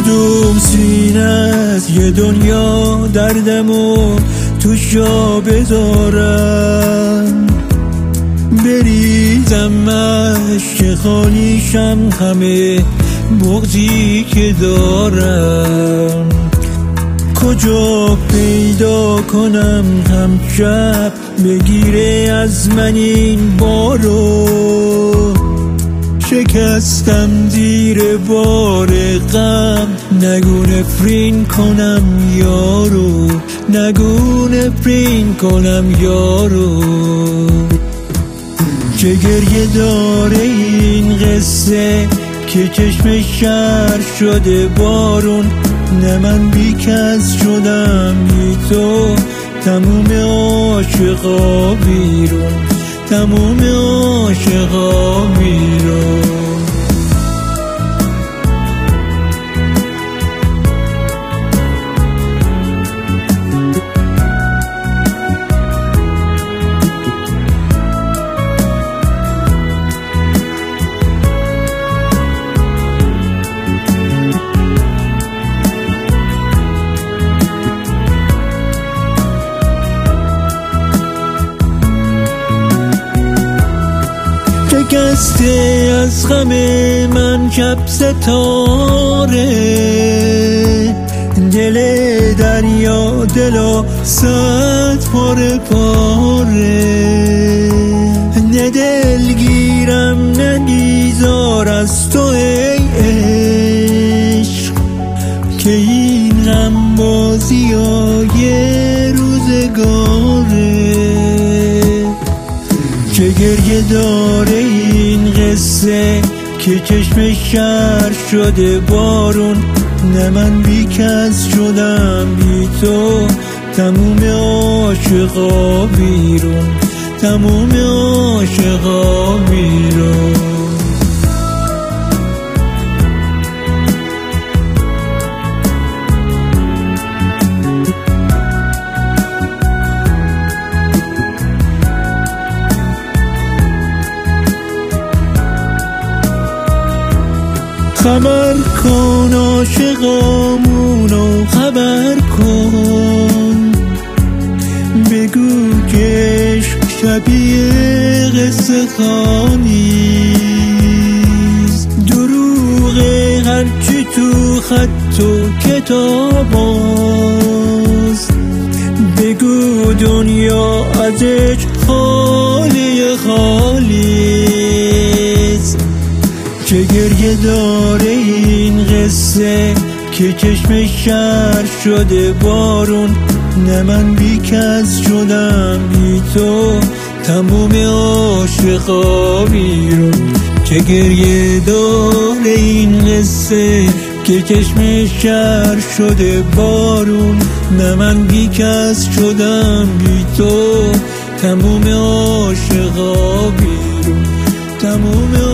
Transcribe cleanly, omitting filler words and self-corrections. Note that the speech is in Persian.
کدوم سینه از یه دنیا دردمو توش جا بذارم، بریزم اشک خالیشم همه بغضی که دارم. کجا پیدا کنم هم شب بگیره از من این بارو، شکستم زیر بار غم، نگو نفرین کنم یارو، نگو نفرین کنم یارو. چه گریه داره این قصه که چشم شهر شده بارون، نه من بی کس شدم بی تو، تموم عاشقا بیرون، تموم عاشقا بیرون. شکسته از غم من شب ستاره، دل دریا دلا صد پاره پاره، نه دلگیرم نه بیزار از تو ای عشق، که این غم بازی های روزگاره. چه گریه داره این قصه که چشم شهر شده بارون، نه من بی کس شدم بی تو، تموم عاشقا بیرون، تموم عاشقا بیرون. خبر کن عاشقامونو خبر کن، بگو که عشق شبیه قصه خوانیست، دروغه هرچی تو خط و کتاباست، بگو دنیا ازش خالی خالیست. چه گریه داره این قصه که چشم شهر شده بارون، نه من بی کس شدم بی تو، تموم عاشقا بیرون. چه گریه داره این قصه که چشم شهر شده بارون، نه من بی کس شدم بی تو، تموم عاشقا بیرون، تموم